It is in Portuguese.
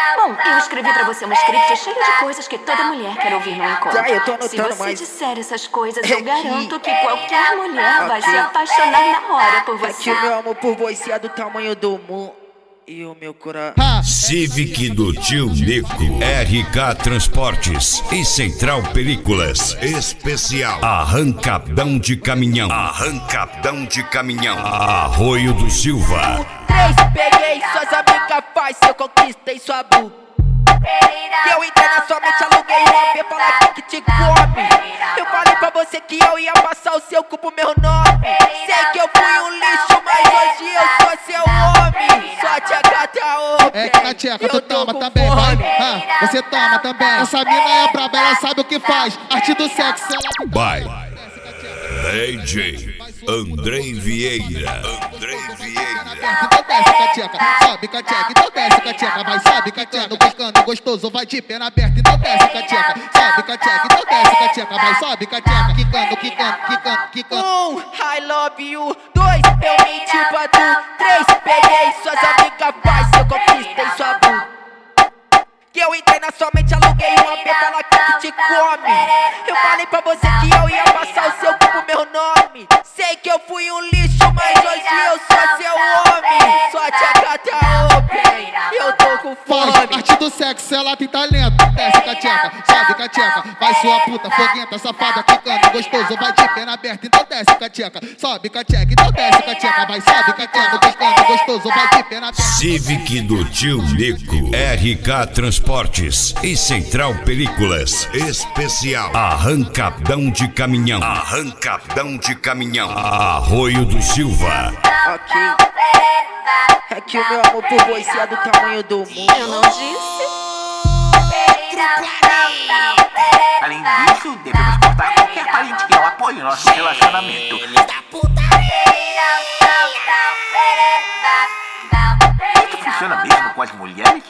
Bom, eu escrevi pra você um script cheio de coisas que toda mulher quer ouvir no encontro. Tá, eu tô anotando, se você mas disser essas coisas, é eu garanto que qualquer mulher vai se apaixonar na hora por é você. que o meu amor por você é do tamanho do mundo e o meu coração. Civic do Tio Nico, RK Transportes e Central Películas. Especial Arrancadão de Caminhão. Arrancadão de Caminhão. Arroio do Silva. 3, peguei suas amigas, faz, eu conquistei sua bu. Que eu entrei na sua mente, aluguei um AP, fala que te come. Eu falei pra você que eu ia passar o seu cu pro meu nome. Sei que eu fui um lixo, mas hoje eu sou seu homem. Só te agata open. É que na tcheca tu toma também, vai. Você toma também. Essa mina é braba, ela sabe o que faz. Arte do sexo, ela By DJ Andrei Vieira. Andrei Vieira. então desce com a tcheca, sobe com a tcheca, então desce com a tcheca, vai, sobe com a tcheca, buscando gostoso, vai de perna aberta, então desce com a tcheca, sobe com a tcheca, então desce com a tcheca, vai, sobe com a tcheca, quicando, quicando, quicando, quicando. 1, I love you. 2, eu menti pra tu. 3, peguei suas amigas, faz, eu conquistei sua bu. Que eu entrei na sua mente, aluguei uma pétala que te come. Eu falei pra você que eu ia passar o seu cu pro meu nome. Sei que eu fui um lixo, mas hoje eu sou seu homem. Só te agata open, eu tô com Faz, fome. arte do sexo, ela tem talento, desce com a tcheca, sobe com a tcheca, vai sua puta, foguenta, safada, quicando, gostoso, vai de perna aberta, então desce com a tcheca, sobe com a tcheca, então desce com a tcheca, vai, sobe com a tcheca, buscando, gostoso, vai de perna aberta. Civic do Tio Nico, RK Transportes e Central Películas. Especial Arrancadão de Caminhão. Arrancadão de Caminhão. Arroio do Silva. Ok, é que o meu amor por você é do tamanho do mundo. Eu não disse? Além disso, devemos cortar qualquer parente que não apoie o nosso relacionamento. Isso funciona mesmo com as mulheres?